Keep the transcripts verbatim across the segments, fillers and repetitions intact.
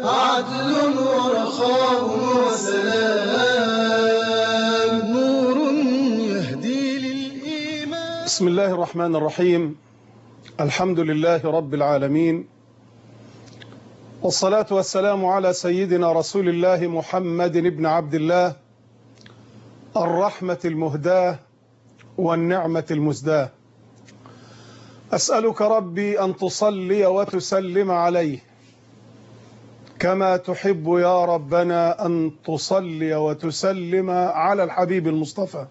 عدل ورخاء وسلام، نور يهدي للإيمان. بسم الله الرحمن الرحيم. الحمد لله رب العالمين، والصلاة والسلام على سيدنا رسول الله محمد بن عبد الله، الرحمة المهداة والنعمة المزداة. أسألك ربي أن تصلي وتسلم عليه كما تحب يا ربنا أن تصلي وتسلم على الحبيب المصطفى،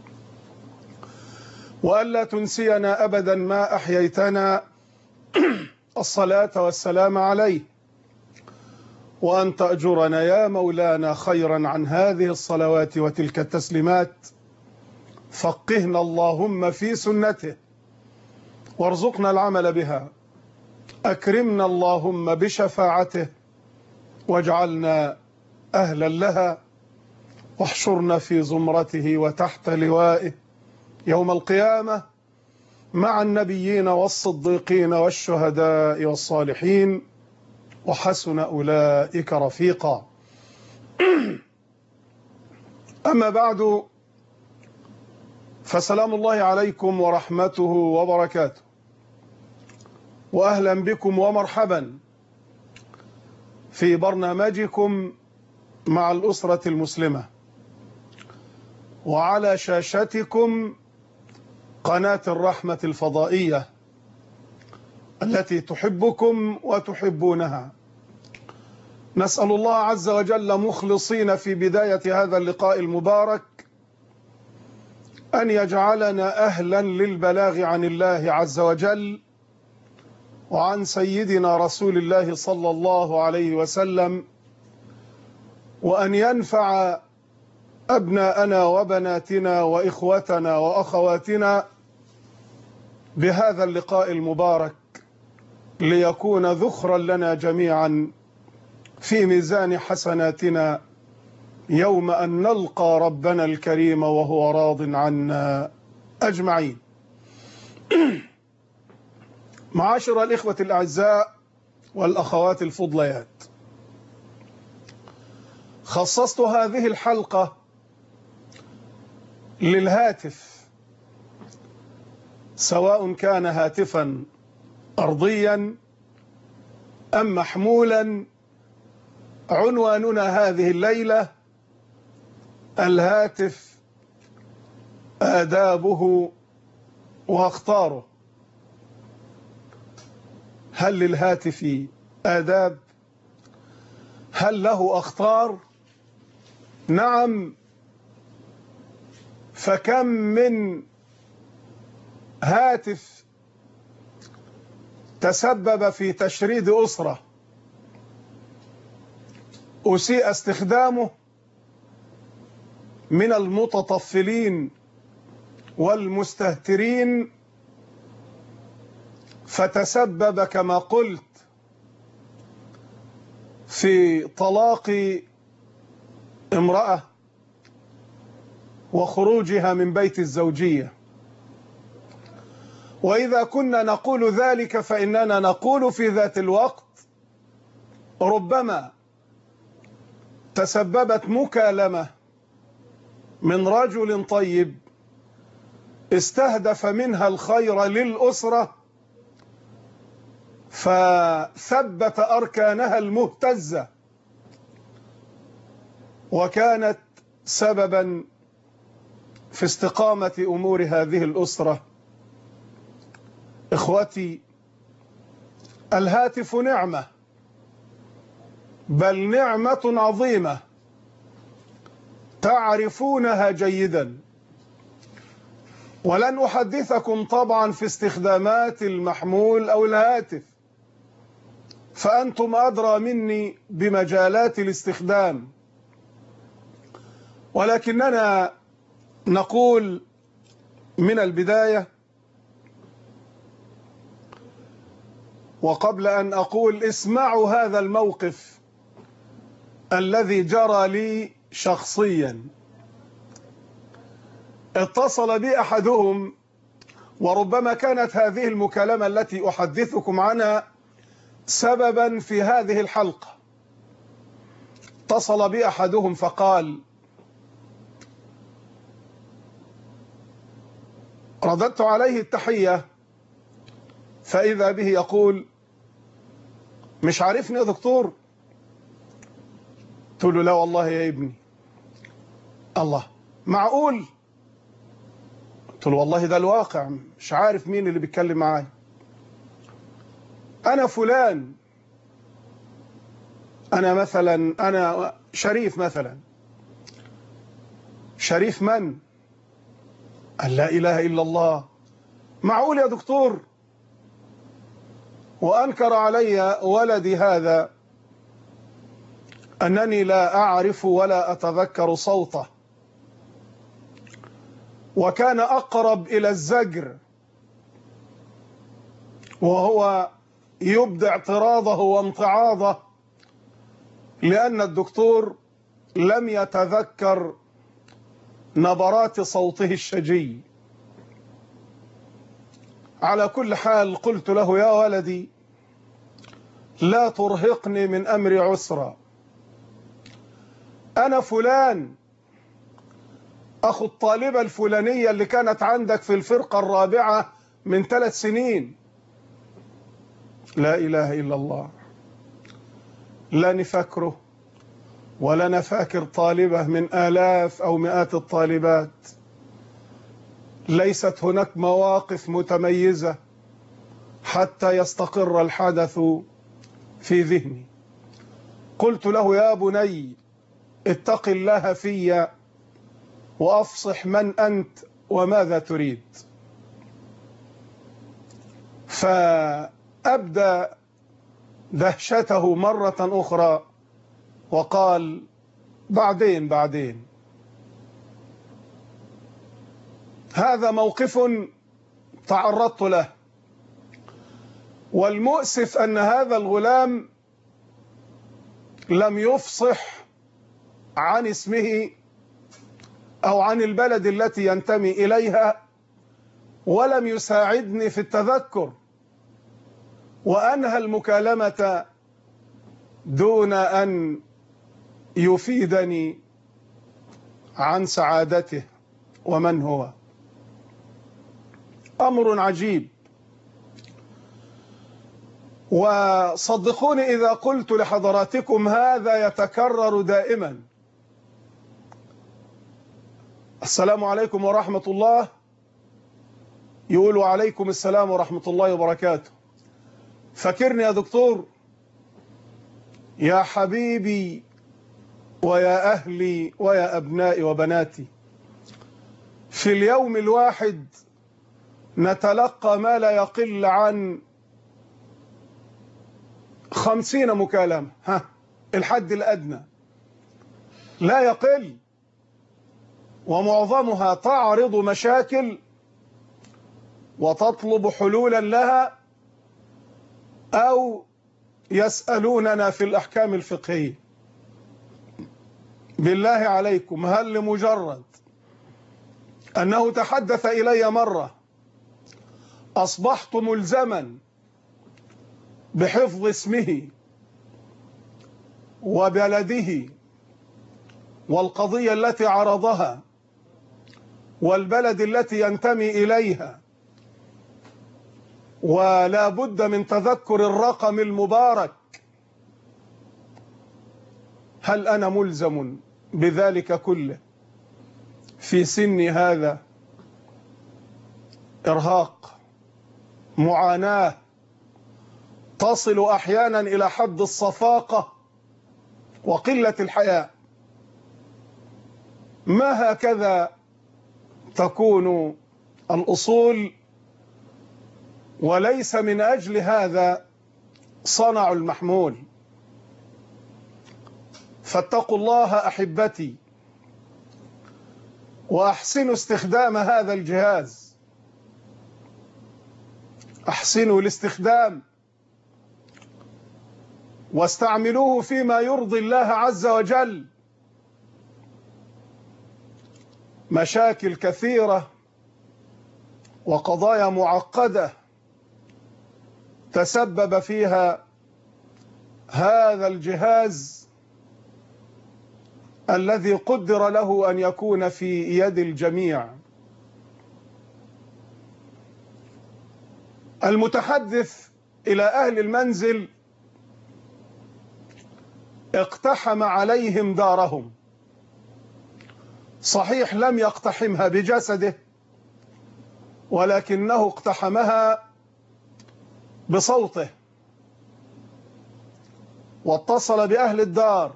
وألا تنسينا أبدا ما أحييتنا الصلاة والسلام عليه، وأن تأجرنا يا مولانا خيرا عن هذه الصلوات وتلك التسليمات. فقهنا اللهم في سنته وارزقنا العمل بها، أكرمنا اللهم بشفاعته واجعلنا أهلا لها، واحشرنا في زمرته وتحت لوائه يوم القيامة مع النبيين والصديقين والشهداء والصالحين، وحسن أولئك رفيقا. أما بعد، فسلام الله عليكم ورحمته وبركاته، وأهلا بكم ومرحبا في برنامجكم مع الأسرة المسلمة، وعلى شاشتكم قناة الرحمة الفضائية التي تحبكم وتحبونها. نسأل الله عز وجل مخلصين في بداية هذا اللقاء المبارك أن يجعلنا أهلا للبلاغ عن الله عز وجل وعن سيدنا رسول الله صلى الله عليه وسلم، وأن ينفع أبناءنا وبناتنا وإخوتنا وأخواتنا بهذا اللقاء المبارك، ليكون ذخرا لنا جميعا في ميزان حسناتنا يوم أن نلقى ربنا الكريم وهو راض عنا أجمعين. معاشر الإخوة الأعزاء والأخوات الفضليات، خصصت هذه الحلقة للهاتف، سواء كان هاتفا أرضيا أم محمولا. عنواننا هذه الليلة: الهاتف آدابه وأخطاره. هل للهاتف آداب؟ هل له أخطار؟ نعم. فكم من هاتف تسبب في تشريد أسرة أسيء استخدامه من المتطفلين والمستهترين، فتسبب كما قلت في طلاق امرأة وخروجها من بيت الزوجية. وإذا كنا نقول ذلك فإننا نقول في ذات الوقت ربما تسببت مكالمة من رجل طيب استهدف منها الخير للأسرة، فثبت أركانها المهتزة، وكانت سببا في استقامة أمور هذه الأسرة. إخوتي، الهاتف نعمة، بل نعمة عظيمة تعرفونها جيدا، ولن أحدثكم طبعا في استخدامات المحمول أو الهاتف، فأنتم أدرى مني بمجالات الاستخدام، ولكننا نقول من البداية، وقبل أن أقول اسمعوا هذا الموقف الذي جرى لي شخصيا. اتصل بي أحدهم، وربما كانت هذه المكالمة التي أحدثكم عنها سببا في هذه الحلقة. اتصل بي أحدهم فقال: رددت عليه التحية فإذا به يقول: مش عارفني يا دكتور؟ قلت له: لا والله يا ابني. الله، معقول؟ قلت له: والله ده الواقع، مش عارف مين اللي بيتكلم معايا. أنا فلان، أنا مثلا أنا شريف مثلا. شريف من؟ قال: لا إله إلا الله. معقول يا دكتور؟ وأنكر علي ولدي هذا أنني لا أعرف ولا أتذكر صوته، وكان أقرب إلى الزجر وهو يبدي اعتراضه وامتعاضه لأن الدكتور لم يتذكر نبرات صوته الشجي. على كل حال قلت له: يا ولدي، لا ترهقني من أمري عسرا. أنا فلان أخو الطالبة الفلانية اللي كانت عندك في الفرقة الرابعة من ثلاث سنين. لا إله إلا الله. لا نفكره ولا نفاكر طالبة من آلاف أو مئات الطالبات. ليست هناك مواقف متميزة حتى يستقر الحدث في ذهني. قلت له: يا بني، اتق الله في وأفصح من أنت وماذا تريد. فأبدى دهشته مرة أخرى وقال: بعدين بعدين. هذا موقف تعرضت له، والمؤسف أن هذا الغلام لم يفصح عن اسمه أو عن البلد التي ينتمي إليها، ولم يساعدني في التذكر، وأنهى المكالمة دون أن يفيدني عن سعادته ومن هو. أمر عجيب. وصدقوني إذا قلت لحضراتكم هذا يتكرر دائما. السلام عليكم ورحمة الله، يقولوا عليكم السلام ورحمة الله وبركاته. فكرني يا دكتور، يا حبيبي ويا أهلي ويا أبنائي وبناتي، في اليوم الواحد نتلقى ما لا يقل عن خمسين مكالمة، ها الحد الأدنى لا يقل، ومعظمها تعرض مشاكل وتطلب حلولا لها، أو يسألوننا في الأحكام الفقهية. بالله عليكم، هل لمجرد أنه تحدث إلي مرة أصبحت ملزما بحفظ اسمه وبلده والقضية التي عرضها والبلد التي ينتمي إليها، ولا بد من تذكر الرقم المبارك؟ هل أنا ملزم بذلك كله في سني هذا؟ إرهاق، معاناة تصل أحيانا إلى حد الصفاقة وقلة الحياء. ما هكذا تكون الأصول، وليس من أجل هذا صنعوا المحمول. فاتقوا الله أحبتي، وأحسنوا استخدام هذا الجهاز، أحسنوا الاستخدام واستعملوه فيما يرضي الله عز وجل. مشاكل كثيرة وقضايا معقدة تسبب فيها هذا الجهاز الذي قدر له أن يكون في يد الجميع. المتحدث إلى أهل المنزل اقتحم عليهم دارهم، صحيح لم يقتحمها بجسده، ولكنه اقتحمها بصوته، واتصل بأهل الدار.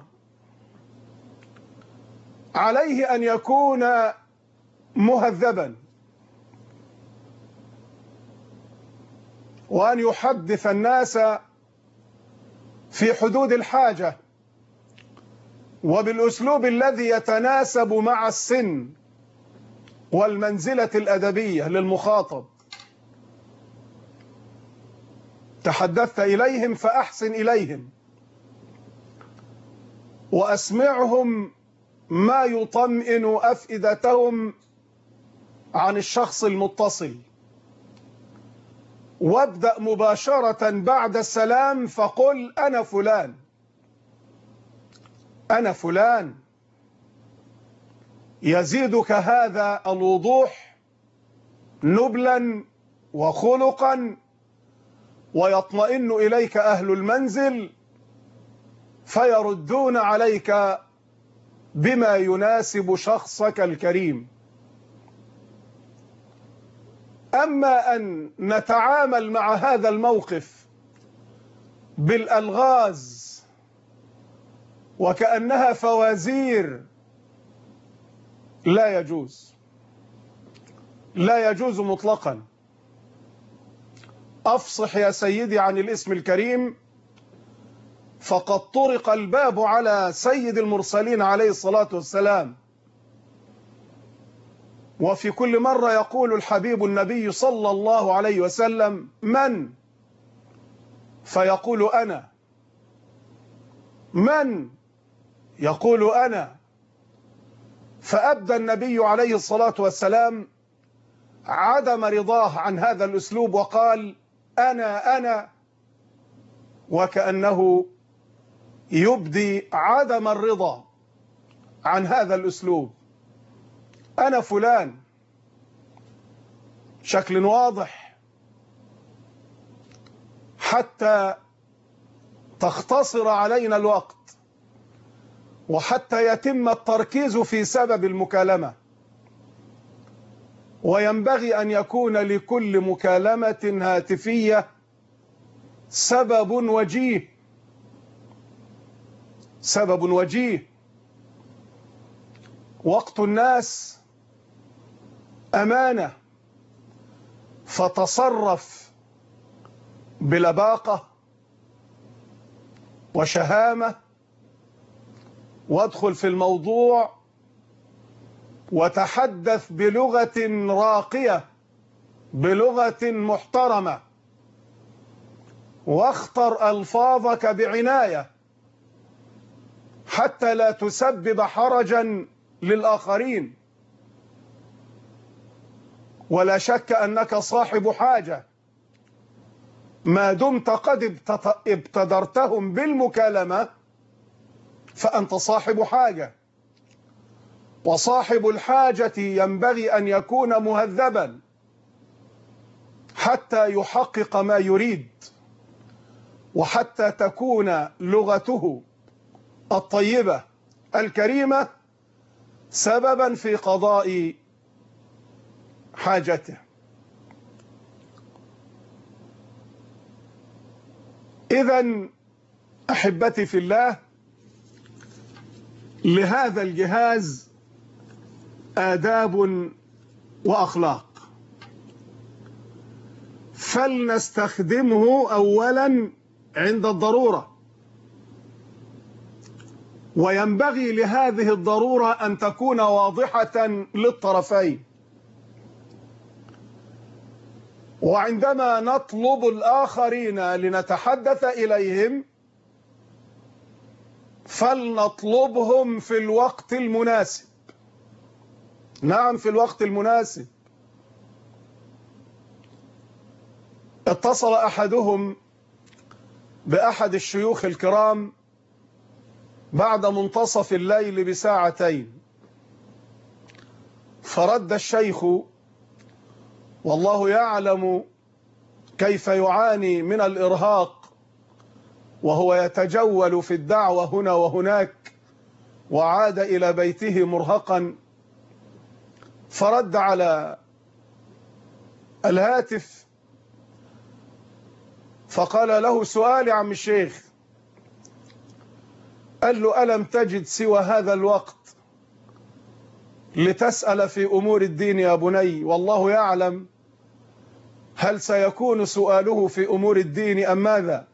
عليه أن يكون مهذبا، وأن يحدث الناس في حدود الحاجة وبالأسلوب الذي يتناسب مع السن والمنزلة الأدبية للمخاطب. تحدثت إليهم فأحسن إليهم، وأسمعهم ما يطمئن أفئدتهم عن الشخص المتصل، وابدأ مباشرة بعد السلام فقل أنا فلان، أنا فلان. يزيدك هذا الوضوح نبلا وخلقا، ويطمئن إليك أهل المنزل فيردون عليك بما يناسب شخصك الكريم. أما أن نتعامل مع هذا الموقف بالألغاز وكأنها فوازير، لا يجوز، لا يجوز مطلقا. أفصح يا سيدي عن الاسم الكريم، فقد طرق الباب على سيد المرسلين عليه الصلاة والسلام. وفي كل مرة يقول الحبيب النبي صلى الله عليه وسلم من؟ فيقول أنا. من؟ يقول أنا. فأبدى النبي عليه الصلاة والسلام عدم رضاه عن هذا الأسلوب وقال أنا أنا، وكأنه يبدي عدم الرضا عن هذا الأسلوب. أنا فلان، شكل واضح حتى تختصر علينا الوقت، وحتى يتم التركيز في سبب المكالمة. وينبغي أن يكون لكل مكالمة هاتفية سبب وجيه، سبب وجيه. وقت الناس أمانة، فتصرف بلباقة وشهامة، وادخل في الموضوع وتحدث بلغة راقية، بلغة محترمة، واختر ألفاظك بعناية حتى لا تسبب حرجا للآخرين. ولا شك أنك صاحب حاجة، ما دمت قد ابتدرتهم بالمكالمة فأنت صاحب حاجة، وصاحب الحاجة ينبغي أن يكون مهذبا حتى يحقق ما يريد، وحتى تكون لغته الطيبة الكريمة سببا في قضاء حاجته. إذن أحبتي في الله، لهذا الجهاز آداب وأخلاق، فلنستخدمه أولا عند الضرورة، وينبغي لهذه الضرورة أن تكون واضحة للطرفين. وعندما نطلب الآخرين لنتحدث إليهم فلنطلبهم في الوقت المناسب. نعم، في الوقت المناسب. اتصل أحدهم بأحد الشيوخ الكرام بعد منتصف الليل بساعتين، فرد الشيخ والله يعلم كيف يعاني من الإرهاق وهو يتجول في الدعوة هنا وهناك، وعاد إلى بيته مرهقا، فرد على الهاتف فقال له: سؤال يا عم الشيخ. قال له: ألم تجد سوى هذا الوقت لتسأل في أمور الدين يا بني؟ والله يعلم هل سيكون سؤاله في أمور الدين أم ماذا؟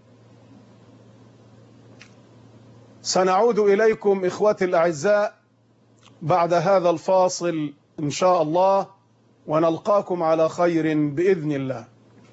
سنعود إليكم إخوتي الأعزاء بعد هذا الفاصل إن شاء الله، ونلقاكم على خير بإذن الله.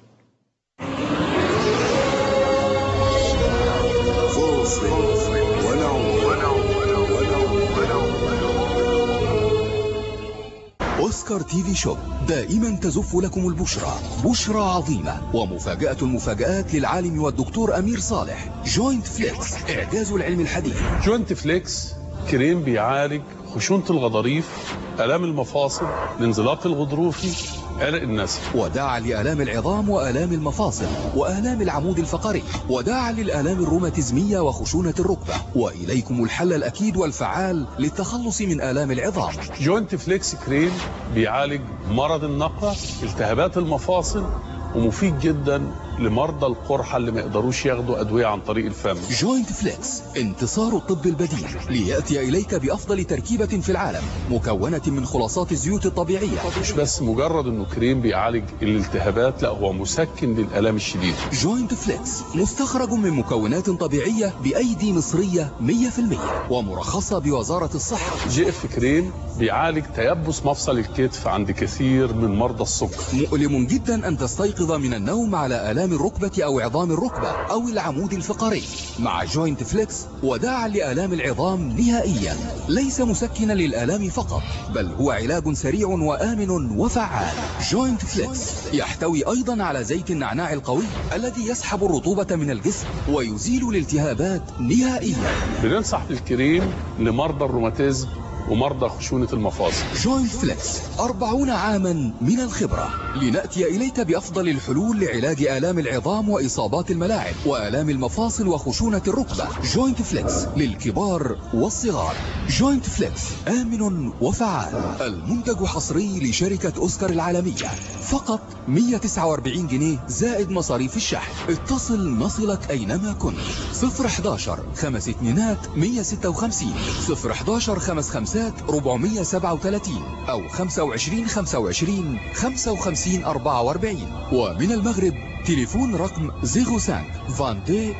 أوسكار تي في شوب دائما تزف لكم البشرى، بشرى عظيمة ومفاجأة المفاجآت للعالم والدكتور أمير صالح. جوينت فليكس، إعجاز العلم الحديث. جوينت فليكس كريم بيعالج خشونة الغضاريف، آلام المفاصل، الانزلاق الغضروفي، عرق النسل، وداعا لآلام العظام وآلام المفاصل وآلام العمود الفقري، وداعا للآلام الروماتيزمية وخشونة الركبة. وإليكم الحل الأكيد والفعال للتخلص من آلام العظام. جوينت فليكس كريم بيعالج مرض النقرة، التهابات المفاصل، ومفيد جدا لمرضى القرحة اللي ما يقدروش ياخدوا أدوية عن طريق الفم. جوينت فليكس، انتصار الطب البديل ليأتي إليك بأفضل تركيبة في العالم، مكونة من خلاصات الزيوت الطبيعية. مش بس مجرد انه كريم بيعالج الالتهابات، لا هو مسكن للآلام الشديدة. جوينت فليكس مستخرج من مكونات طبيعية بأيدي مصرية مية في المية ومرخصة بوزارة الصحة. جي اف كريم بيعالج تيبس مفصل الكتف عند كثير من مرضى السكر. مؤلم جدا أن تستيقظ من النوم على آلام الركبة أو عظام الركبة أو العمود الفقري. مع جوينت فليكس وداعا لآلام العظام نهائيا، ليس مسكنا للآلام فقط، بل هو علاج سريع وآمن وفعال. جوينت فليكس يحتوي أيضا على زيت النعناع القوي الذي يسحب الرطوبة من الجسم ويزيل الالتهابات نهائيا. بننصح بالكريم لمرضى الروماتيزم ومرضى خشونة المفاصل. جوينت فليكس، أربعون عاما من الخبرة، لنأتي إليك بأفضل الحلول لعلاج آلام العظام وإصابات الملاعب وآلام المفاصل وخشونة الركبة. جوينت فليكس للكبار والصغار. جوينت فليكس آمن وفعال، المنتج حصري لشركة أوسكار العالمية، فقط مية وتسعة وأربعين جنيه زائد مصاريف الشحن. اتصل نصلك أينما كنت. صفر حداشر خمس اتنينات مية وستة وخمسين، صفر حداشر خمس خمسات أربعمية وسبعة وثلاثين، أو خمسة وعشرين خمسة وعشرين خمسة وخمسين أربعة وأربعين. ومن المغرب تليفون رقم صفر خمسة اثنين اثنين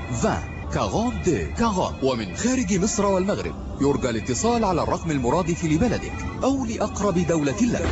عشرين أربعين أربعين. ومن خارج مصر والمغرب يرجى الاتصال على الرقم المرادف لبلدك أو لأقرب دولة لك.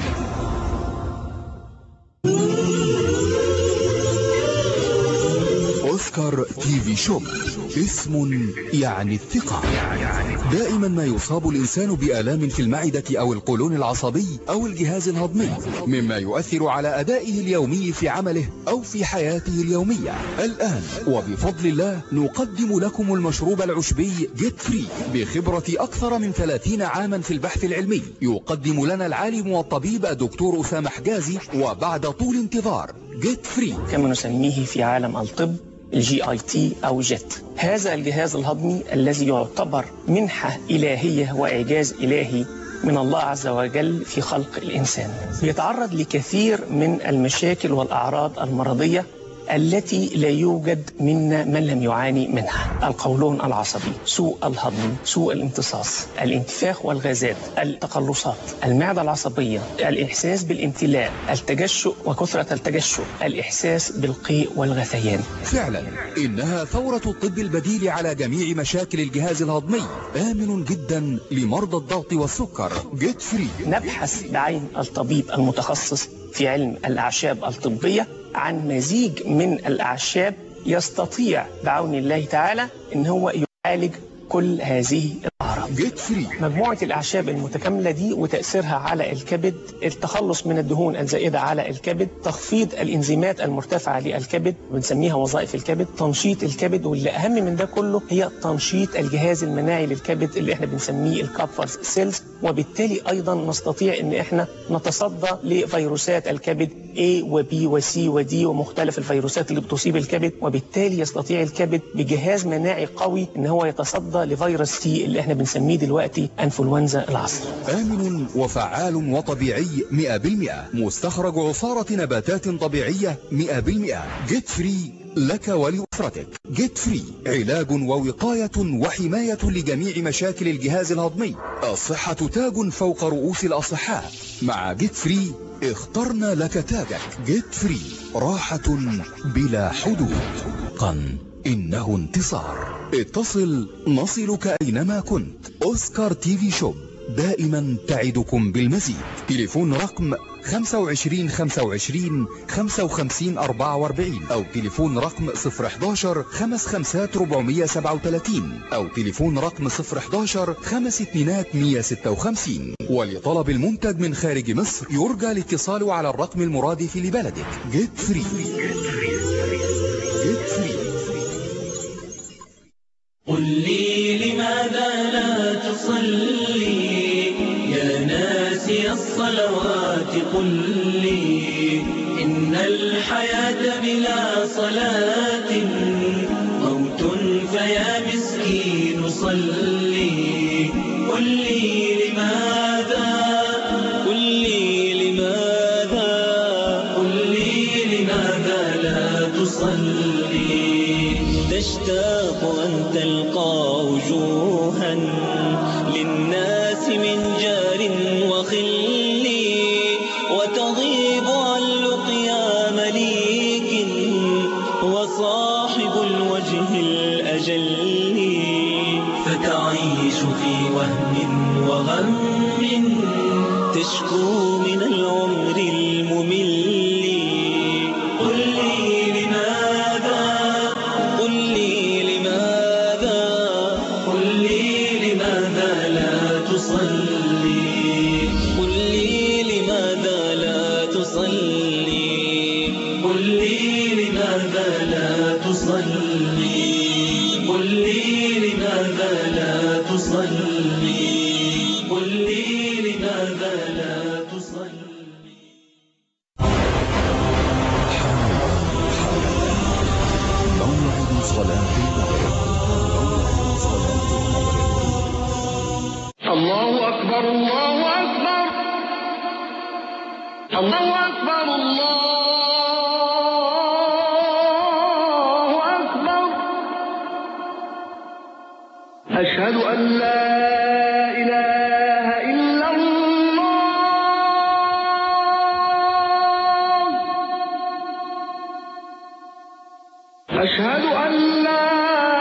أوسكار تي في شوب، اسم يعني الثقة. دائما ما يصاب الإنسان بآلام في المعدة أو القولون العصبي أو الجهاز الهضمي، مما يؤثر على أدائه اليومي في عمله أو في حياته اليومية. الآن وبفضل الله نقدم لكم المشروب العشبي جيت فري بخبرة أكثر من ثلاثين عاما في البحث العلمي. يقدم لنا العالم والطبيب الدكتور أسامة حجازي، وبعد طول انتظار جيت فري كما نسميه في عالم الطب الجي اي تي أو جيت. هذا الجهاز الهضمي الذي يعتبر منحة إلهية وإعجاز إلهي من الله عز وجل في خلق الإنسان، يتعرض لكثير من المشاكل والأعراض المرضية التي لا يوجد منا من لم يعاني منها. القولون العصبي، سوء الهضم، سوء الامتصاص، الانتفاخ والغازات، التقلصات، المعدة العصبية، الإحساس بالامتلاء، التجشؤ وكثرة التجشؤ، الإحساس بالقيء والغثيان. فعلا إنها ثورة الطب البديل على جميع مشاكل الجهاز الهضمي، آمن جدا لمرضى الضغط والسكر. جيت فري. نبحث بعين الطبيب المتخصص في علم الأعشاب الطبية عن مزيج من الأعشاب يستطيع بعون الله تعالى إن هو يعالج كل هذه الأعراض. جيت فري. مجموعة الأعشاب المتكاملة دي وتأثيرها على الكبد، التخلص من الدهون الزائدة على الكبد، تخفيض الإنزيمات المرتفعة للكبد بنسميها وظائف الكبد، تنشيط الكبد، واللي أهم من ده كله هي تنشيط الجهاز المناعي للكبد اللي احنا بنسميه الكابفر سيلز، وبالتالي أيضا نستطيع أن احنا نتصدى لفيروسات الكبد A و B و C و D ومختلف الفيروسات اللي بتصيب الكبد، وبالتالي يستطيع الكبد بجهاز مناعي قوي ان هو يتصدى لفيروس سي اللي احنا بنسميه دلوقتي انفلونزا العصر. آمن وفعال وطبيعي مئة بالمئة، مستخرج عصارة نباتات طبيعية مئة بالمئة. جيت فري لك ولأسرتك. جيت فري علاج ووقاية وحماية لجميع مشاكل الجهاز الهضمي. الصحة تاج فوق رؤوس الأصحاء. مع جيت فري اخترنا لك تاجك. جيت فري راحة بلا حدود. قن إنه انتصار. اتصل نصلك أينما كنت. أوسكار تي في شوب دائما تعدكم بالمزيد. تليفون رقم خمسة وعشرين خمسة وعشرين خمسة وخمسين أربعة وأربعين أو تليفون رقم صفر حداشر خمس خمسات ربعمية سبعة وثلاثين أو تليفون رقم صفر حداشر خمس اتنينات مية ستة وخمسين. ولطلب المنتج من خارج مصر يرجى الاتصال على الرقم المرادف لبلدك. جيت فري. جيت فري. قل لي لماذا لا تصلي يا ناسي الصلوات، قل لي إن الحياة بلا صلاة موت، فيا مسكين صلي. قل لي لماذا، قل لي لماذا، قل لي لماذا لا تصلي. تشتاق أن تلقى وجوها للناس من جار وخل، وتغيب عن لقيا مليك وصاحب الوجه الأجل، فتعيش في وهم وغم تشكو من العمر الممل. قل لي لماذا، قل لي لماذا، قل لي لماذا لا تصلي. قل لي لماذا لا تصلي. قل لي لماذا لا تصلي. قل لي لماذا لا تصلي. قل لي لماذا لا تصلي. موعد صلاة المغرب. موعد صلاة المغرب. الله أكبر الله أكبر الله أكبر الله أكبر. أشهد أن لا إله إلا الله. أشهد أن لا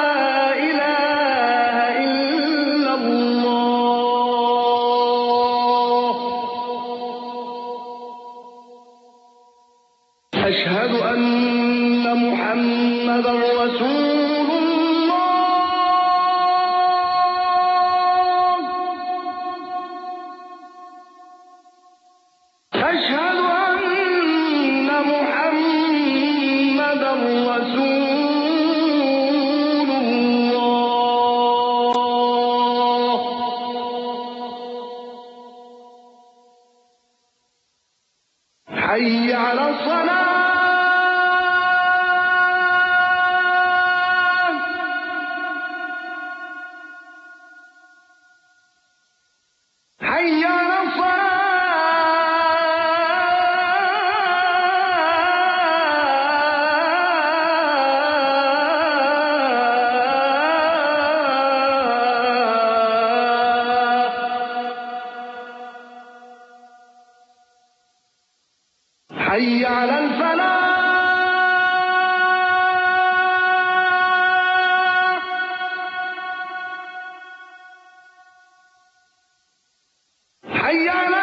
إله إلا الله. أشهد أن محمدا رسول الله. أشهد أن محمدا رسول الله. حي على الصلاة. حي على حي على الفلاح. حي على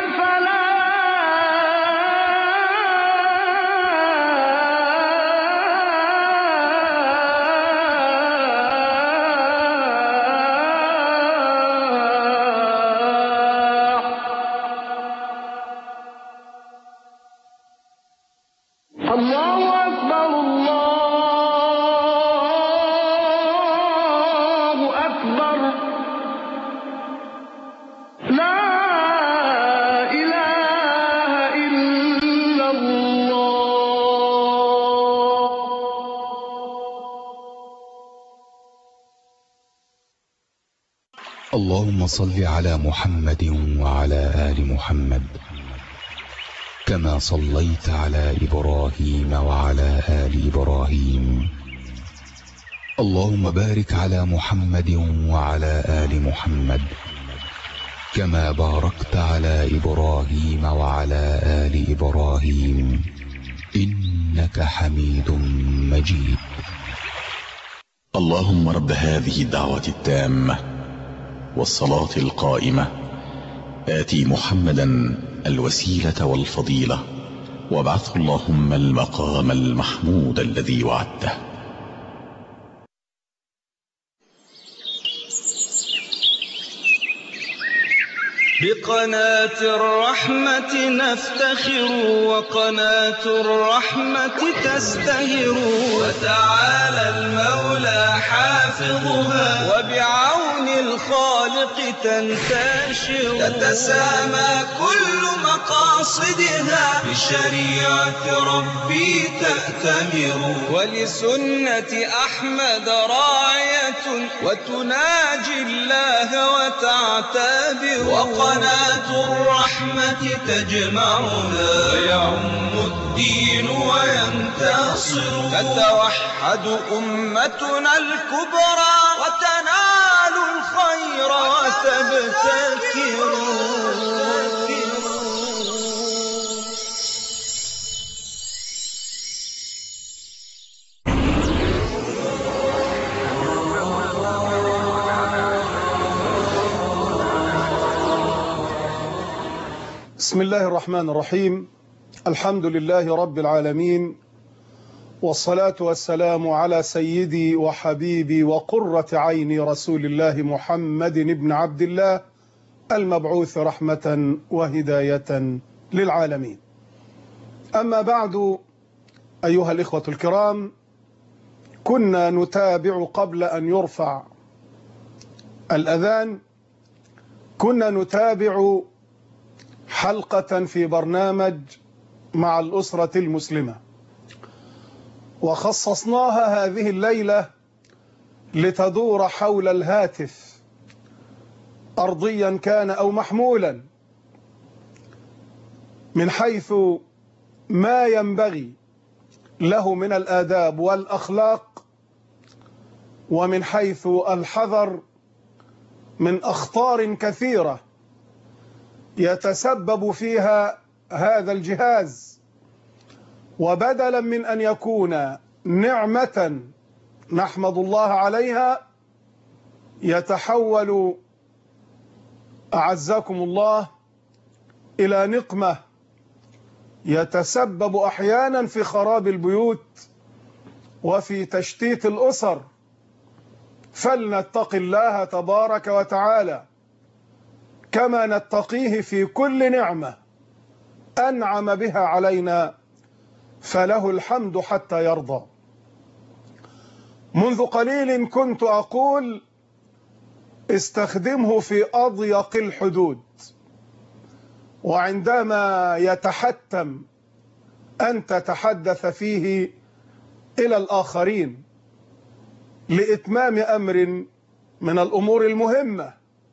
الفلاح. اللهم صل على محمد وعلى آل محمد كما صليت على إبراهيم وعلى آل إبراهيم. اللهم بارك على محمد وعلى آل محمد كما باركت على إبراهيم وعلى آل إبراهيم إنك حميد مجيد. اللهم رب هذه الدعوة التامة والصلاة القائمة آتي محمدا الوسيلة والفضيلة وابعثه اللهم المقام المحمود الذي وعدته. بقناة الرحمة نفتخر وقناة الرحمة تزدهر وتعالى المولى حافظها وبعون الخالق تنتشر تتسامى كل مقاصدها بشريعة ربي تأتمر ولسنة أحمد راعية وتناجي الله وتعتبر وقناة الرحمة تجمعنا ويعم الدين وينتصر تتوحد أمتنا الكبرى وتنال الخير وتبتكر. بسم الله الرحمن الرحيم. الحمد لله رب العالمين، والصلاة والسلام على سيدي وحبيبي وقرة عيني رسول الله محمد بن عبد الله المبعوث رحمة وهداية للعالمين. أما بعد، أيها الإخوة الكرام، كنا نتابع قبل أن يرفع الأذان، كنا نتابع حلقة في برنامج مع الأسرة المسلمة، وخصصناها هذه الليلة لتدور حول الهاتف أرضيا كان أو محمولا، من حيث ما ينبغي له من الآداب والأخلاق، ومن حيث الحذر من أخطار كثيرة يتسبب فيها هذا الجهاز، وبدلا من أن يكون نعمة نحمد الله عليها يتحول أعزكم الله إلى نقمة يتسبب أحيانا في خراب البيوت وفي تشتيت الأسر. فلنتق الله تبارك وتعالى كما نتقيه في كل نعمة أنعم بها علينا، فله الحمد حتى يرضى. منذ قليل كنت أقول استخدمه في أضيق الحدود، وعندما يتحتم أن تتحدث فيه إلى الآخرين لإتمام أمر من الأمور المهمة.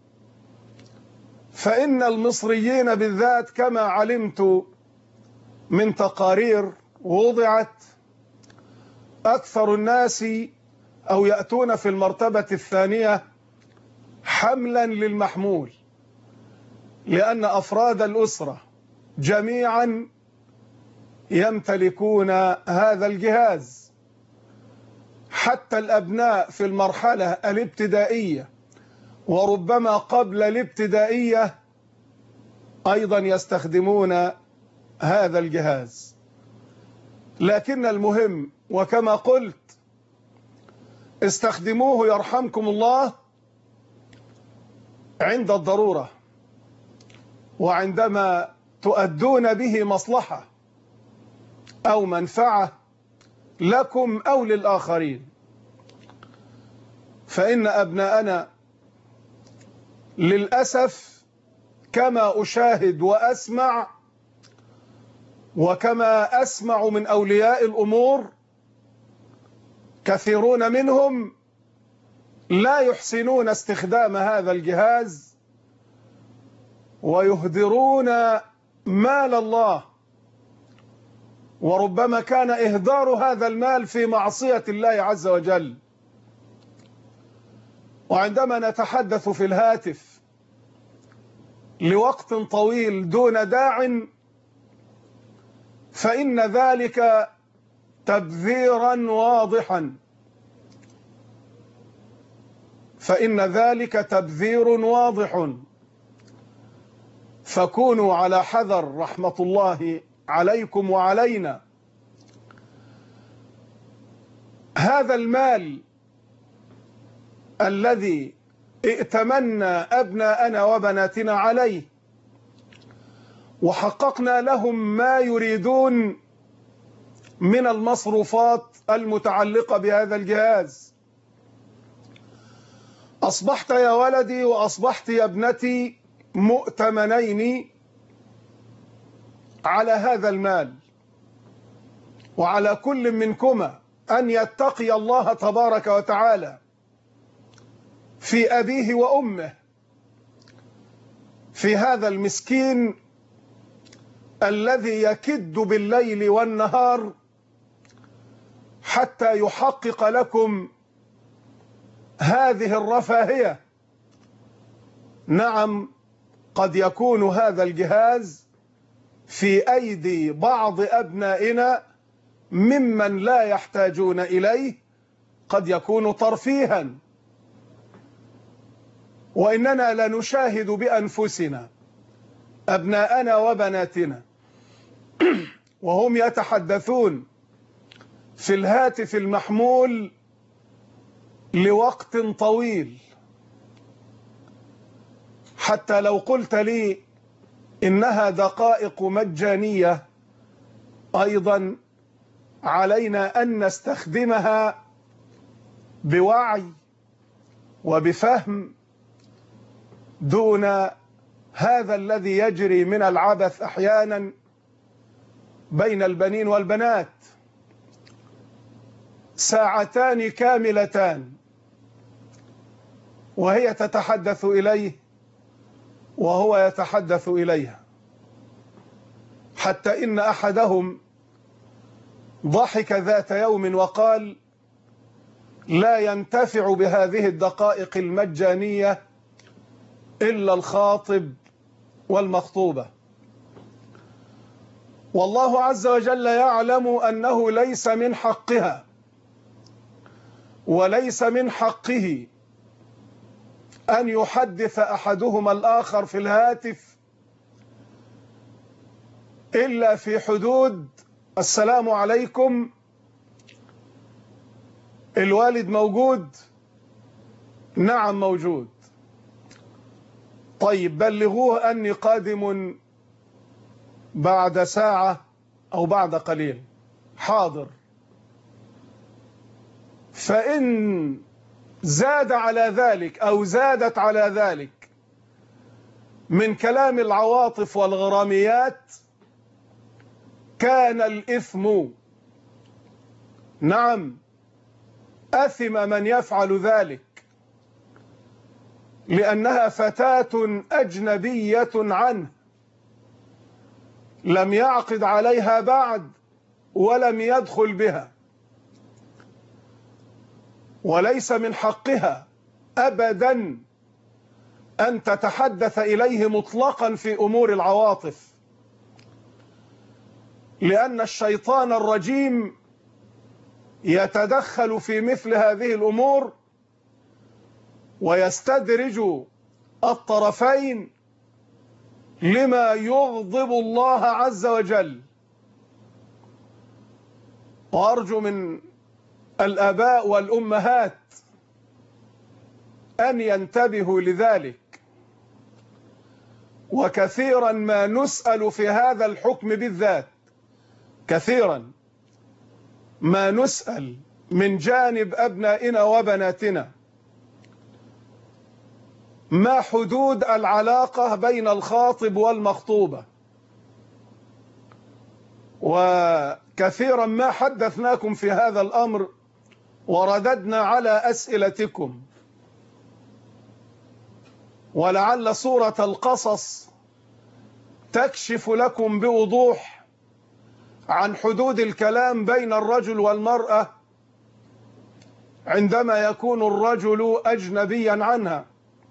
فإن المصريين بالذات كما علمت من تقارير وضعت، أكثر الناس أو يأتون في المرتبة الثانية حملا للمحمول، لأن أفراد الأسرة جميعا يمتلكون هذا الجهاز، حتى الأبناء في المرحلة الابتدائية وربما قبل الابتدائية أيضا يستخدمون هذا الجهاز. لكن المهم، وكما قلت، استخدموه يرحمكم الله عند الضرورة، وعندما تؤدون به مصلحة أو منفعة لكم أو للآخرين. فإن أبناءنا للأسف كما أشاهد وأسمع، وكما أسمع من أولياء الأمور، كثيرون منهم لا يحسنون استخدام هذا الجهاز ويهدرون مال الله، وربما كان إهدار هذا المال في معصية الله عز وجل. وعندما نتحدث في الهاتف لوقت طويل دون داع فإن ذلك تبذيرا واضحا فإن ذلك تبذير واضح. فكونوا على حذر رحمة الله عليكم وعلينا. هذا المال الذي ائتمنا أبناءنا وبناتنا عليه وحققنا لهم ما يريدون من المصروفات المتعلقة بهذا الجهاز، أصبحت يا ولدي وأصبحت يا ابنتي مؤتمنين على هذا المال، وعلى كل منكما أن يتقي الله تبارك وتعالى في أبيه وأمه، في هذا المسكين الذي يكد بالليل والنهار حتى يحقق لكم هذه الرفاهية. نعم، قد يكون هذا الجهاز في أيدي بعض أبنائنا ممن لا يحتاجون إليه، قد يكون ترفيها، وإننا لنشاهد بأنفسنا أبناءنا وبناتنا وهم يتحدثون في الهاتف المحمول لوقت طويل، حتى لو قلت لي إنها دقائق مجانية أيضا علينا أن نستخدمها بوعي وبفهم دون هذا الذي يجري من العبث أحيانا بين البنين والبنات. ساعتان كاملتان وهي تتحدث إليه وهو يتحدث إليها، حتى إن أحدهم ضحك ذات يوم وقال: لا ينتفع بهذه الدقائق المجانية إلا الخاطب والمخطوبة. والله عز وجل يعلم أنه ليس من حقها وليس من حقه أن يحدث أحدهما الآخر في الهاتف إلا في حدود السلام عليكم، الوالد موجود؟ نعم موجود. طيب بلغوه أني قادم بعد ساعة أو بعد قليل. حاضر. فإن زاد على ذلك أو زادت على ذلك من كلام العواطف والغراميات كان الإثم. نعم، أثم من يفعل ذلك، لأنها فتاة أجنبية عنه، لم يعقد عليها بعد ولم يدخل بها، وليس من حقها أبدا أن تتحدث إليه مطلقا في أمور العواطف، لأن الشيطان الرجيم يتدخل في مثل هذه الأمور ويستدرج الطرفين لما يغضب الله عز وجل. وأرجو من الآباء والأمهات أن ينتبهوا لذلك. وكثيرا ما نسأل في هذا الحكم بالذات، كثيرا ما نسأل من جانب أبنائنا وبناتنا: ما حدود العلاقة بين الخاطب والمخطوبة؟ وكثيرا ما حدثناكم في هذا الأمر ورددنا على أسئلتكم، ولعل سورة القصص تكشف لكم بوضوح عن حدود الكلام بين الرجل والمرأة عندما يكون الرجل أجنبيا عنها.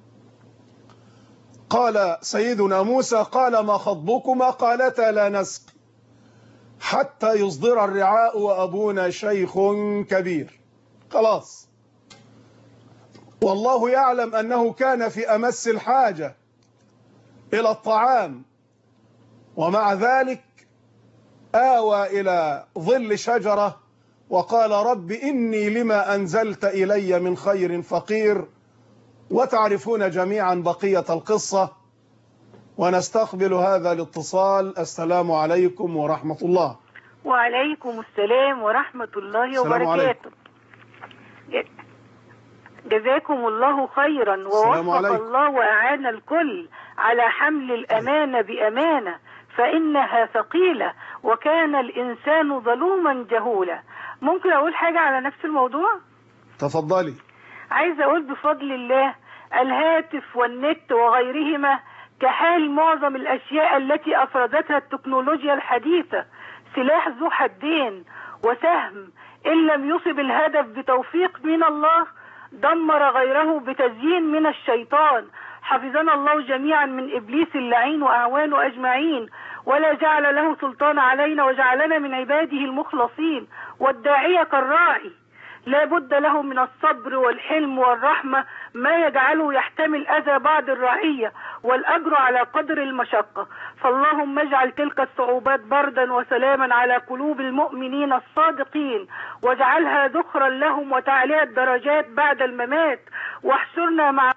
قال سيدنا موسى: قال ما خطبكما؟ قالتا لا نسقي حتى يصدر الرعاء وأبونا شيخ كبير. خلاص، والله يعلم أنه كان في أمس الحاجة إلى الطعام، ومع ذلك آوى إلى ظل شجرة وقال: رب إني لما أنزلت إلي من خير فقير. وتعرفون جميعا بقية القصة، ونستقبل هذا الاتصال. السلام عليكم ورحمة الله. وعليكم السلام ورحمة الله السلام وبركاته. عليكم. جزاكم الله خيرا، ووفق الله وأعان الكل على حمل الأمانة بأمانة، فإنها ثقيلة وكان الإنسان ظلوما جهولا. ممكن أقول حاجة على نفس الموضوع؟ تفضلي. عايزة أقول بفضل الله الهاتف والنت وغيرهما كحال معظم الأشياء التي أفردتها التكنولوجيا الحديثة، سلاح ذو حدين وسهم إن لم يصب الهدف بتوفيق من الله دمر غيره بتزيين من الشيطان. حفظنا الله جميعا من إبليس اللعين وأعوانه أجمعين، ولا جعل له سلطان علينا، وجعلنا من عباده المخلصين. والداعية كالراعي لا بد له من الصبر والحلم والرحمة، ما يجعله يحتمل أذى بعض الرعية، والأجر على قدر المشقة. فاللهم اجعل تلك الصعوبات بردا وسلاما على قلوب المؤمنين الصادقين، واجعلها ذخرا لهم وتعلية درجات بعد الممات، واحشرنا مع.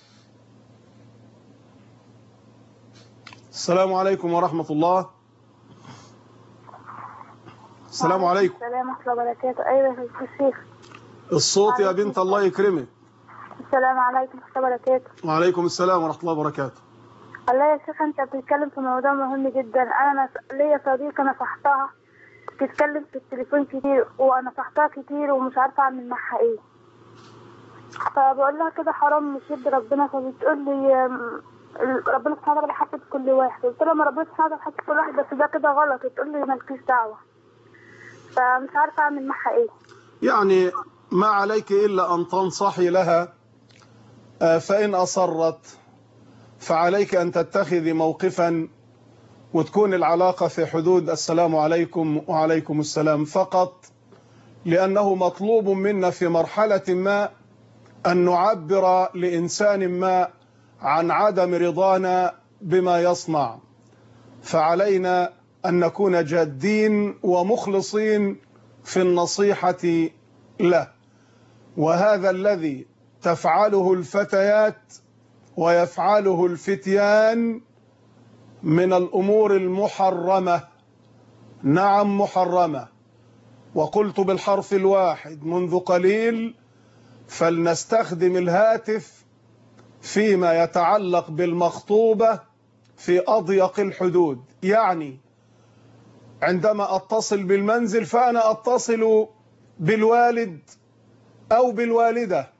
السلام عليكم ورحمة الله. السلام عليكم. السلام ورحمة الله وبركاته. أيوة يا شيخ. الصوت يا بنت الله يكرمك. السلام عليكم ورحمة الله وبركاته. وعليكم السلام ورحمة الله وبركاته. الله يا شيخ، أنت بتتكلم في موضوع مهم جدا. أنا ليا صديقة نصحتها تتكلم في التليفون كتير، ونصحتها كتير ومش عارفة أعمل معها إيه. فبقول لها كده حرام مش يد ربنا، فبتقول لي ربنا سبحانه وتعالى حاطط كل واحد. قلت لها ما ربنا سبحانه وتعالى حاطط كل واحد، بس ده كده غلط. تقول لي مالكيش دعوة. فمش عارفة أعمل معها إيه. يعني ما عليك إلا أن تنصحي لها، فإن أصرت فعليك أن تتخذي موقفا وتكون العلاقة في حدود السلام عليكم وعليكم السلام فقط، لأنه مطلوب منا في مرحلة ما أن نعبر لإنسان ما عن عدم رضانا بما يصنع، فعلينا أن نكون جادين ومخلصين في النصيحة له. وهذا الذي تفعله الفتيات ويفعله الفتيان من الأمور المحرمة. نعم محرمة، وقلت بالحرف الواحد منذ قليل: فلنستخدم الهاتف فيما يتعلق بالمخطوبة في أضيق الحدود. يعني عندما أتصل بالمنزل فأنا أتصل بالوالد أو بالوالدة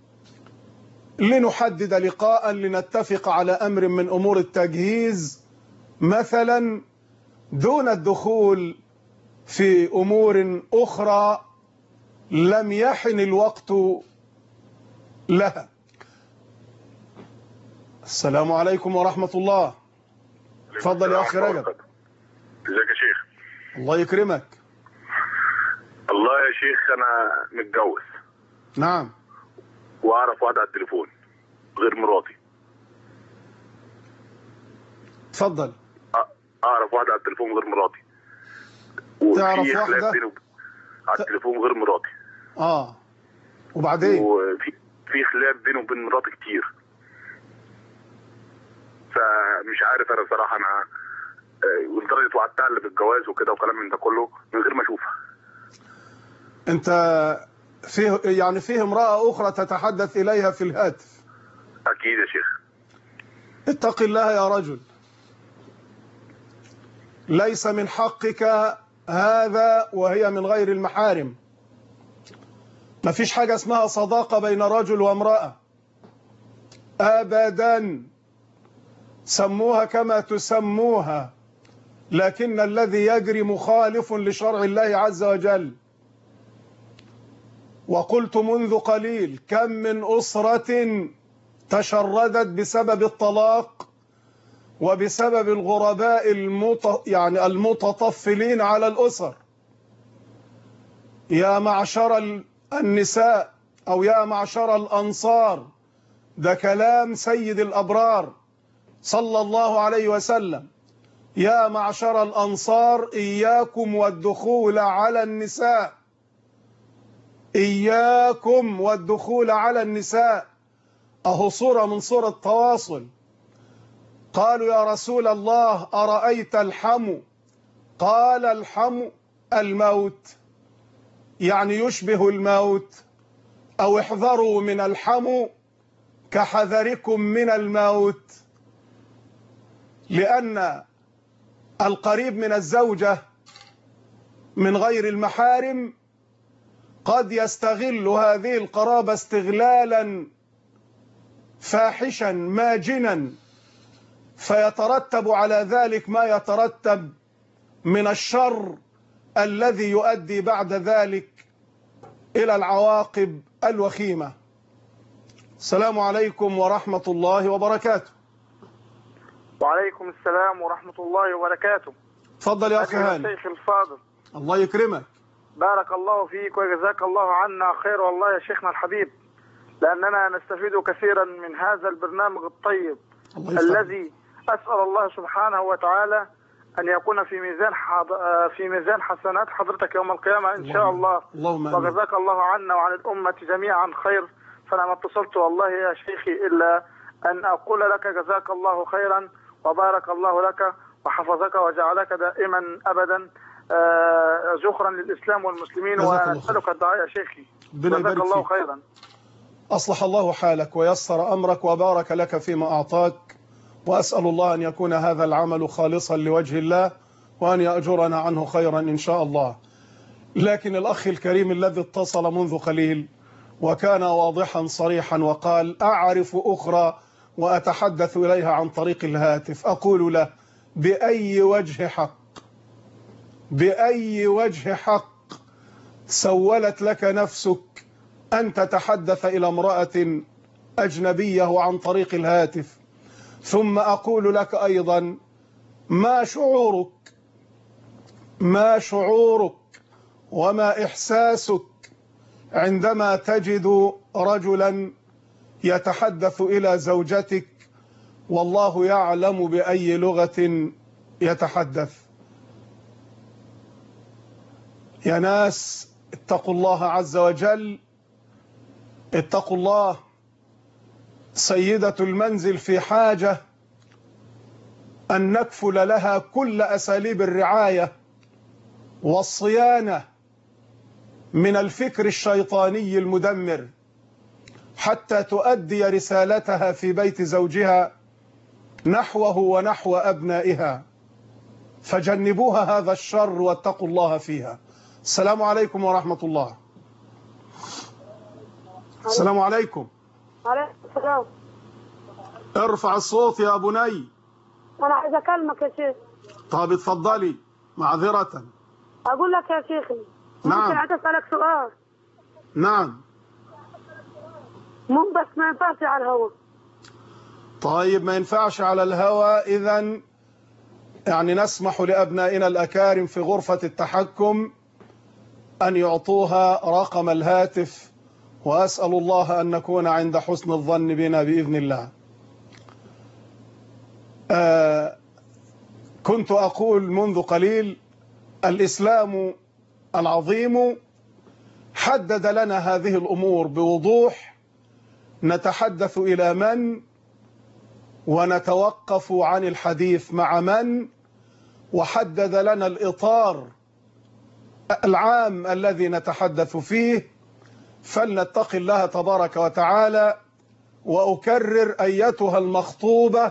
لنحدد لقاء، لنتفق على أمر من أمور التجهيز مثلا، دون الدخول في أمور أخرى لم يحن الوقت لها. السلام عليكم ورحمة الله. تفضل يا أخي رجب. ازيك يا شيخ؟ الله يكرمك. الله يا شيخ، أنا متجوز. نعم. وأعرف واحدة على التليفون غير مراتي. تفضل. أعرف واحدة على التليفون غير مراتي. تعرف واحدة على التليفون غير مراتي. آه وبعدين؟ وفي في خلاف بينه وبين مراتي كتير، فمش عارف أنا صراحة. أنا ولدرجة وعدتها اللي بالجواز وكده وكلام من ده كله من غير ما أشوفها. أنت فيه يعني فيه امرأة أخرى تتحدث إليها في الهاتف؟ أكيد يا شيخ. اتق الله يا رجل، ليس من حقك هذا وهي من غير المحارم. ما فيش حاجة اسمها صداقة بين رجل وامرأة. أبدا، سموها كما تسموها، لكن الذي يجري مخالف لشرع الله عز وجل. وقلت منذ قليل كم من أسرة تشردت بسبب الطلاق وبسبب الغرباء المت... يعني المتطفلين على الأسر. يا معشر النساء أو يا معشر الأنصار، ده كلام سيد الأبرار صلى الله عليه وسلم، يا معشر الأنصار إياكم والدخول على النساء، إياكم والدخول على النساء. أهو صورة من صورة التواصل. قالوا يا رسول الله أرأيت الحمو؟ قال الحمو الموت، يعني يشبه الموت، أو احذروا من الحمو كحذركم من الموت. لأن القريب من الزوجة من غير المحارم قد يستغل هذه القرابة استغلالا فاحشا ماجنا، فيترتب على ذلك ما يترتب من الشر الذي يؤدي بعد ذلك إلى العواقب الوخيمة. السلام عليكم ورحمة الله وبركاته. وعليكم السلام ورحمة الله وبركاته. تفضل يا أخي هاني. الشيخ الفاضل، الله يكرمك. بارك الله فيك وجزاك الله عنا خير والله يا شيخنا الحبيب، لأننا نستفيد كثيرا من هذا البرنامج الطيب الذي أسأل الله سبحانه وتعالى أن يكون في ميزان حض... في ميزان حسنات حضرتك يوم القيامة إن شاء الله. وجزاك الله عنا وعن الأمة جميعا خير. فأنا ما اتصلت والله يا شيخي إلا أن أقول لك جزاك الله خيرا وبارك الله لك وحفظك وجعلك دائما أبدا زخرا للإسلام والمسلمين، ونسألك الدعاء يا شيخي. جزاك الله خيرا. أصلح الله حالك ويسر أمرك وبارك لك فيما أعطاك، وأسأل الله أن يكون هذا العمل خالصا لوجه الله وأن يأجرنا عنه خيرا إن شاء الله. لكن الأخ الكريم الذي اتصل منذ قليل وكان واضحا صريحا وقال أعرف أخرى وأتحدث إليها عن طريق الهاتف، أقول له بأي وجه حق، بأي وجه حق سولت لك نفسك أن تتحدث إلى امرأة أجنبية وعن طريق الهاتف؟ ثم أقول لك أيضا ما شعورك ما شعورك وما إحساسك عندما تجد رجلا يتحدث إلى زوجتك والله يعلم بأي لغة يتحدث؟ يا ناس اتقوا الله عز وجل، اتقوا الله. سيدة المنزل في حاجة أن نكفل لها كل أساليب الرعاية والصيانة من الفكر الشيطاني المدمر حتى تؤدي رسالتها في بيت زوجها نحوه ونحو أبنائها. فجنبوها هذا الشر واتقوا الله فيها. السلام عليكم ورحمة الله. السلام عليكم. عليكم السلام. ارفع الصوت يا بني. أنا عايز أكلمك يا شيخ. طب اتفضلي معذرة. أقول لك يا شيخي نعم. ممكن عايز أسألك سؤال؟ نعم. مو بس ما ينفعش على الهواء. طيب ما ينفعش على الهواء، إذن يعني نسمح لأبنائنا الأكارم في غرفة التحكم أن يعطوها رقم الهاتف، وأسأل الله أن نكون عند حسن الظن بنا بإذن الله. آه كنت أقول منذ قليل الإسلام العظيم حدد لنا هذه الأمور بوضوح، نتحدث إلى من ونتوقف عن الحديث مع من، وحدد لنا الإطار العام الذي نتحدث فيه، فلنتق الله تبارك وتعالى. وأكرر أيتها المخطوبة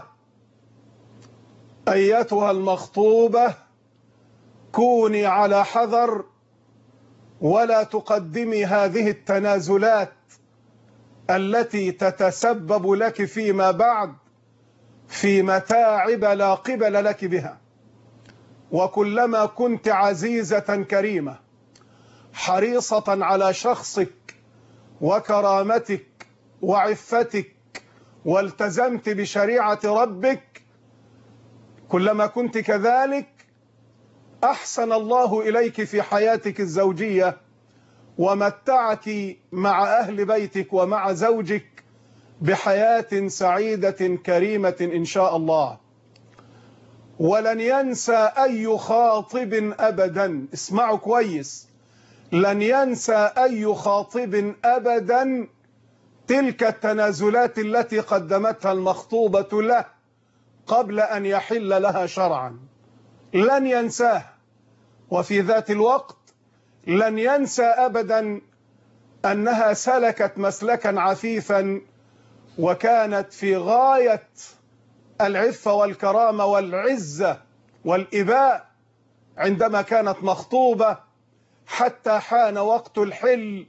أيتها المخطوبة كوني على حذر، ولا تقدمي هذه التنازلات التي تتسبب لك فيما بعد في متاعب لا قبل لك بها. وكلما كنت عزيزة كريمة حريصة على شخصك وكرامتك وعفتك والتزمت بشريعة ربك، كلما كنت كذلك أحسن الله إليك في حياتك الزوجية ومتعك مع أهل بيتك ومع زوجك بحياة سعيدة كريمة إن شاء الله. ولن ينسى أي خاطب أبدا، اسمعوا كويس، لن ينسى أي خاطب أبدا تلك التنازلات التي قدمتها المخطوبة له قبل أن يحل لها شرعا، لن ينساه. وفي ذات الوقت لن ينسى أبدا أنها سلكت مسلكا عفيفا وكانت في غاية العفة والكرامة والعزة والإباء عندما كانت مخطوبة، حتى حان وقت الحل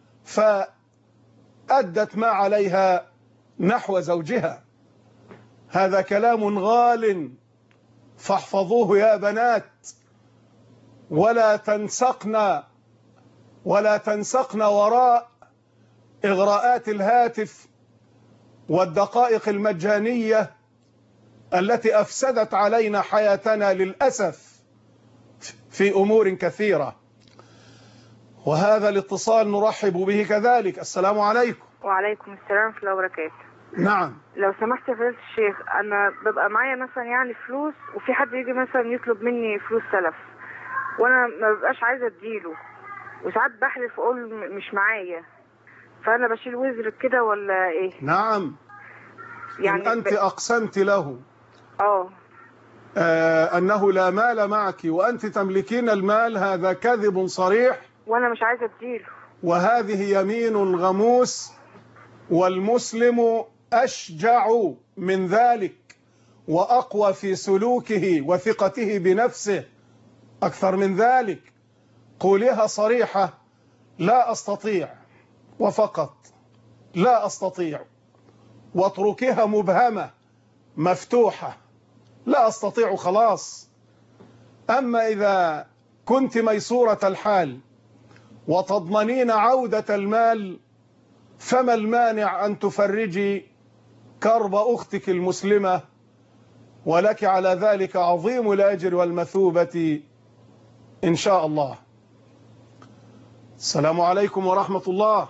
فأدت ما عليها نحو زوجها. هذا كلام غال فاحفظوه يا بنات، ولا تنسقن ولا تنسقن وراء إغراءات الهاتف والدقائق المجانية التي أفسدت علينا حياتنا للأسف في أمور كثيرة. وهذا الاتصال نرحب به كذلك. السلام عليكم. وعليكم السلام ورحمة الله وبركاته. نعم. لو سمحت يا فضيلة الشيخ، أنا ببقى معايا مثلا يعني فلوس، وفي حد يجي مثلا يطلب مني فلوس سلف وأنا ما ببقاش عايزة أديله، وساعات بحلف أقول مش معايا، فأنا بشيل وزر كده ولا إيه؟ نعم. يعني إن أنت ب... أقسمت له أوه. آه أنه لا مال معك وأنت تملكين المال، هذا كذب صريح وأنا مش عايزة أديله، وهذه يمين غموس، والمسلم أشجع من ذلك وأقوى في سلوكه وثقته بنفسه. أكثر من ذلك قولها صريحة: لا أستطيع، وفقط لا أستطيع، واتركها مبهمة مفتوحة، لا أستطيع خلاص. أما إذا كنت ميسورة الحال وتضمنين عودة المال فما المانع أن تفرجي كرب أختك المسلمة، ولك على ذلك عظيم الأجر والمثوبة إن شاء الله. السلام عليكم ورحمة الله.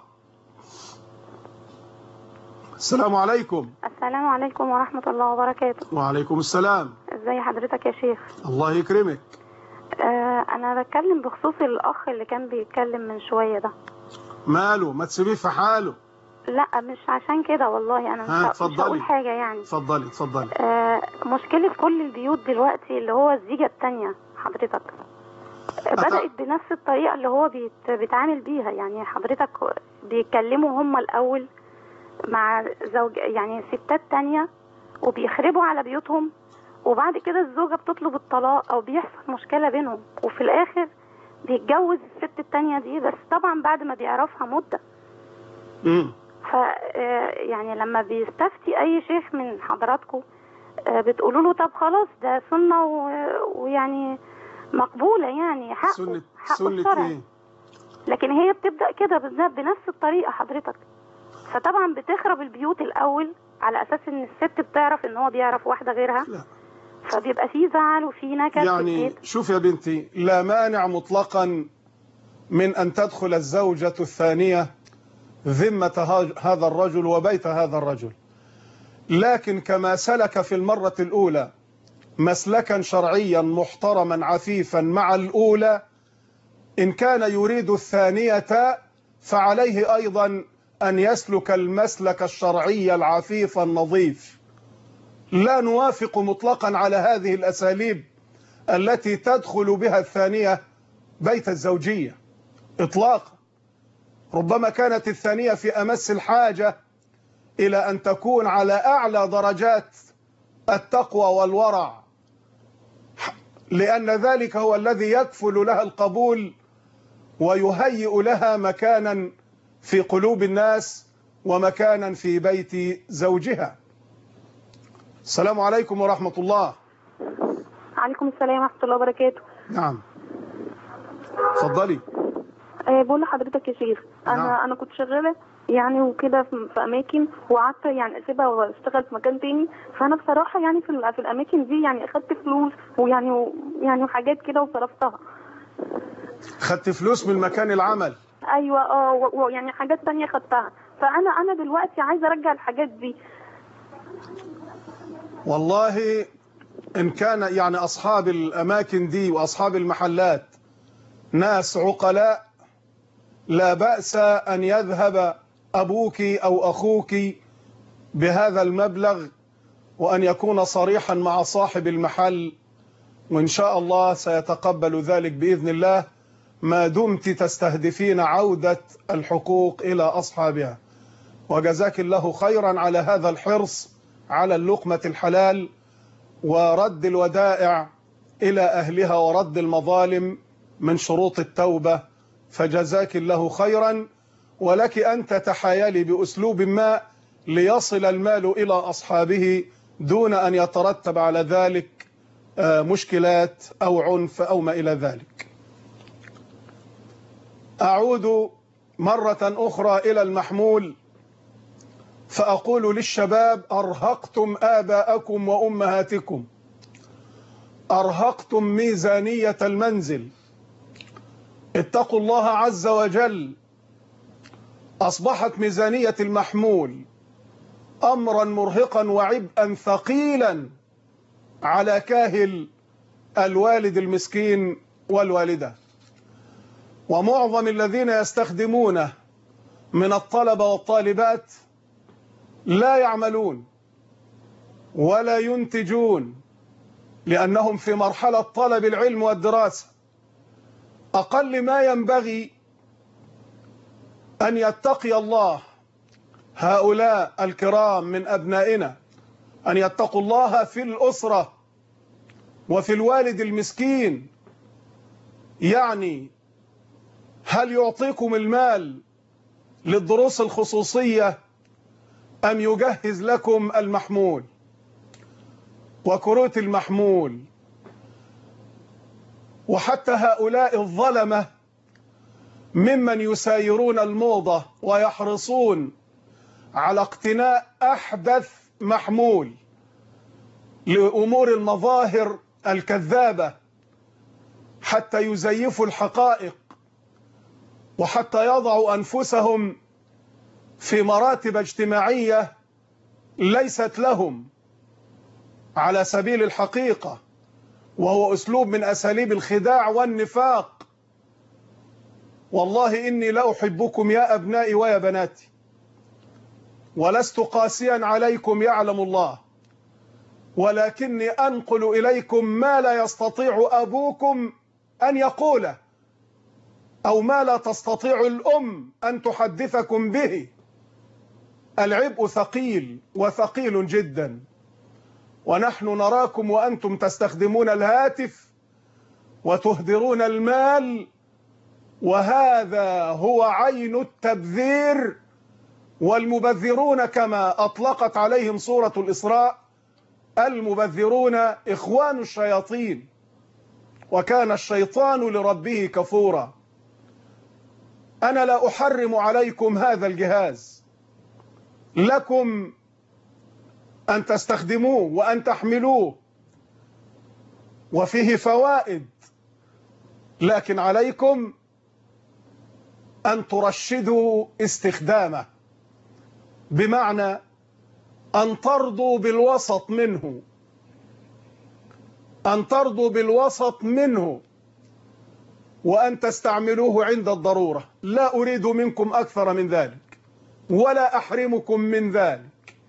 السلام عليكم. السلام عليكم ورحمة الله وبركاته. وعليكم السلام. ازي حضرتك يا شيخ؟ الله يكرمك. آه أنا بتكلم بخصوص الأخ اللي كان بيتكلم من شوية ده. ماله؟ ما تسيبيه في حاله. لا مش عشان كده والله، أنا مش, مش هقول حاجة يعني. اتفضلي اتفضلي. آه مشكلة كل البيوت دلوقتي اللي هو الزيجة التانية حضرتك بدأت بنفس الطريقة اللي هو بيت... بيتعامل بيها. يعني حضرتك بيتكلموا هم الأول مع زوج يعني ستات تانية وبيخربوا على بيوتهم، وبعد كده الزوجة بتطلب الطلاق أو بيحصل مشكلة بينهم، وفي الآخر بيتجوز الست التانية دي، بس طبعا بعد ما بيعرفها مدة. امم ف يعني لما بيستفتي أي شيخ من حضراتكم بتقولوا له طب خلاص ده سنة ويعني مقبولة، يعني حق سنة حق سنة الشرع. ايه؟ لكن هي بتبدأ كده بنفس الطريقة حضرتك، فطبعا بتخرب البيوت الأول على أساس إن الست بتعرف إن هو بيعرف واحدة غيرها. لا. فبيبقى فيه زعل وفيه نكد. يعني شوف يا بنتي، لا مانع مطلقا من أن تدخل الزوجة الثانية ذمة هذا الرجل وبيت هذا الرجل، لكن كما سلك في المرة الأولى مسلكا شرعيا محترما عفيفا مع الأولى، إن كان يريد الثانية فعليه أيضا أن يسلك المسلك الشرعي العفيف النظيف. لا نوافق مطلقا على هذه الأساليب التي تدخل بها الثانية بيت الزوجية إطلاقا. ربما كانت الثانية في أمس الحاجة إلى أن تكون على أعلى درجات التقوى والورع، لأن ذلك هو الذي يكفل لها القبول ويهيئ لها مكانا في قلوب الناس ومكانا في بيت زوجها. السلام عليكم ورحمة الله. عليكم السلام ورحمة الله وبركاته. نعم اتفضلي. أه بقول لحضرتك يا شيخ، انا نعم. انا كنت شغاله يعني وكده في في اماكن، وقعدت يعني اسيبها واشتغل في مكان تاني. فانا بصراحه يعني في ال- في الاماكن دي يعني اخدت فلوس ويعني يعني حاجات كده وصرفتها. خدت فلوس من مكان العمل؟ ايوه اه، ويعني حاجات تانية خدتها. فانا انا دلوقتي عايزه ارجع الحاجات دي. والله إن كان يعني أصحاب الأماكن دي وأصحاب المحلات ناس عقلاء لا بأس أن يذهب أبوك أو أخوك بهذا المبلغ وأن يكون صريحا مع صاحب المحل، وإن شاء الله سيتقبل ذلك بإذن الله ما دمت تستهدفين عودة الحقوق إلى أصحابها. وجزاك الله خيرا على هذا الحرص على اللقمة الحلال ورد الودائع إلى أهلها ورد المظالم من شروط التوبة، فجزاك الله خيرا. ولك أن تتحايلي بأسلوب ما ليصل المال إلى أصحابه دون أن يترتب على ذلك مشكلات أو عنف أو ما إلى ذلك. أعود مرة أخرى إلى المحمول فأقول للشباب: أرهقتم آباءكم وأمهاتكم، أرهقتم ميزانية المنزل، اتقوا الله عز وجل. أصبحت ميزانية المحمول أمرا مرهقا وعبئا ثقيلا على كاهل الوالد المسكين والوالدة. ومعظم الذين يستخدمونه من الطلبة والطالبات لا يعملون ولا ينتجون، لأنهم في مرحلة طلب العلم والدراسة. أقل ما ينبغي أن يتقي الله هؤلاء الكرام من أبنائنا، أن يتقوا الله في الأسرة وفي الوالد المسكين. يعني هل يعطيكم المال للدروس الخصوصية أم يجهز لكم المحمول وكروت المحمول؟ وحتى هؤلاء الظلمة ممن يسايرون الموضة ويحرصون على اقتناء أحدث محمول لأمور المظاهر الكذابة حتى يزيفوا الحقائق وحتى يضعوا أنفسهم في مراتب اجتماعية ليست لهم على سبيل الحقيقة، وهو أسلوب من أساليب الخداع والنفاق. والله إني لا أحبكم يا أبنائي ويا بناتي، ولست قاسيا عليكم يعلم الله، ولكني أنقل إليكم ما لا يستطيع أبوكم أن يقوله، أو ما لا تستطيع الأم أن تحدثكم به. العبء ثقيل وثقيل جدا، ونحن نراكم وأنتم تستخدمون الهاتف وتهدرون المال، وهذا هو عين التبذير. والمبذرون كما أطلقت عليهم سورة الإسراء: المبذرون إخوان الشياطين وكان الشيطان لربه كفورا. أنا لا أحرم عليكم هذا الجهاز، لكم أن تستخدموه وأن تحملوه، وفيه فوائد، لكن عليكم أن ترشدوا استخدامه، بمعنى أن ترضوا بالوسط منه، أن ترضوا بالوسط منه وأن تستعملوه عند الضرورة. لا أريد منكم أكثر من ذلك ولا أحرمكم من ذلك.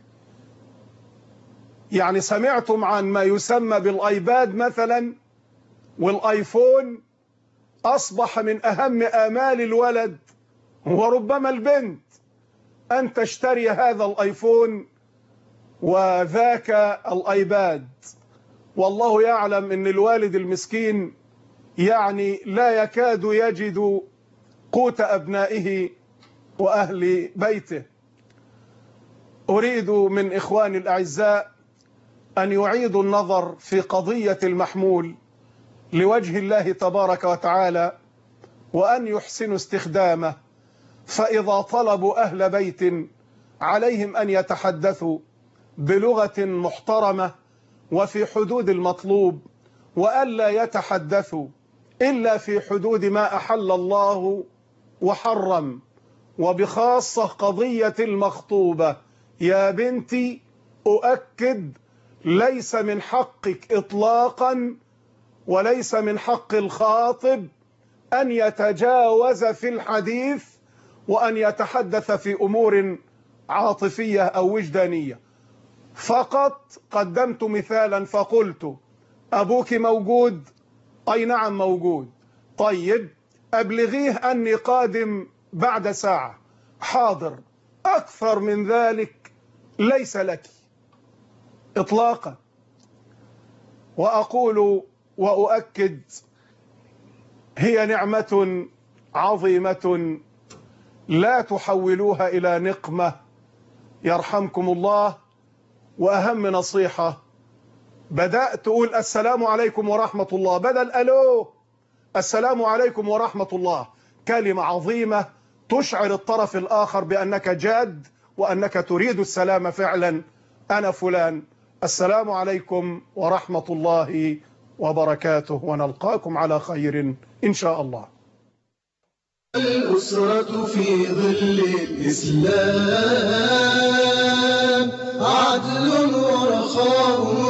يعني سمعتم عن ما يسمى بالآيباد مثلا، والآيفون أصبح من أهم آمال الولد وربما البنت أن تشتري هذا الآيفون وذاك الآيباد. والله يعلم أن الوالد المسكين يعني لا يكاد يجد قوت أبنائه وأهل بيته. أريد من إخواني الأعزاء أن يعيدوا النظر في قضية المحمول لوجه الله تبارك وتعالى، وأن يحسنوا استخدامه. فإذا طلبوا أهل بيت عليهم أن يتحدثوا بلغة محترمة وفي حدود المطلوب، وألا يتحدثوا إلا في حدود ما أحل الله وحرم، وبخاصة قضية المخطوبة. يا بنتي أؤكد، ليس من حقك إطلاقا وليس من حق الخاطب أن يتجاوز في الحديث وأن يتحدث في أمور عاطفية أو وجدانية. فقط قدمت مثالا فقلت أبوك موجود؟ أي نعم موجود. طيب أبلغيه أني قادم بعد ساعة. حاضر. أكثر من ذلك ليس لك إطلاقا. وأقول وأؤكد، هي نعمة عظيمة لا تحولوها إلى نقمة يرحمكم الله. وأهم نصيحة، بدأت تقول السلام عليكم ورحمة الله بدل ألو، السلام عليكم ورحمة الله، كلمة عظيمة تشعر الطرف الآخر بأنك جاد وأنك تريد السلام فعلا. أنا فلان، السلام عليكم ورحمة الله وبركاته، ونلقاكم على خير إن شاء الله. الأسرة في ظل الإسلام عدل ورخاء